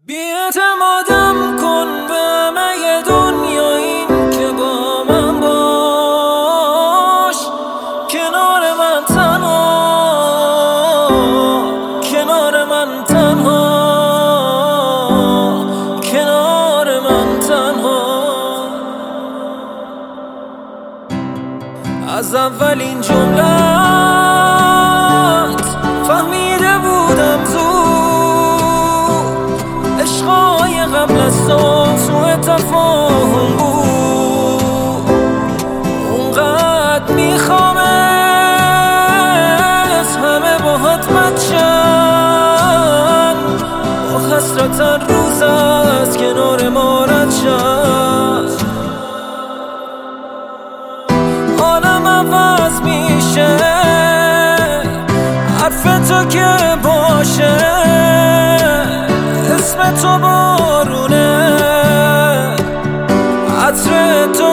بی‌اعتمادم کن به همه دنیا، این که با من باش، کنار من تنها، کنار من تنها، کنار من تنها. از اولین جملت فهمیده بودم زود، عشقای قبل از تو سوء تفاهم بود. اونقدر میخوامت همه باهات بچن، با حسرت روز از کنار ما رد شد. حالم عوض میشه حرف تو که باشه، اسم تو بارونه، عطر تو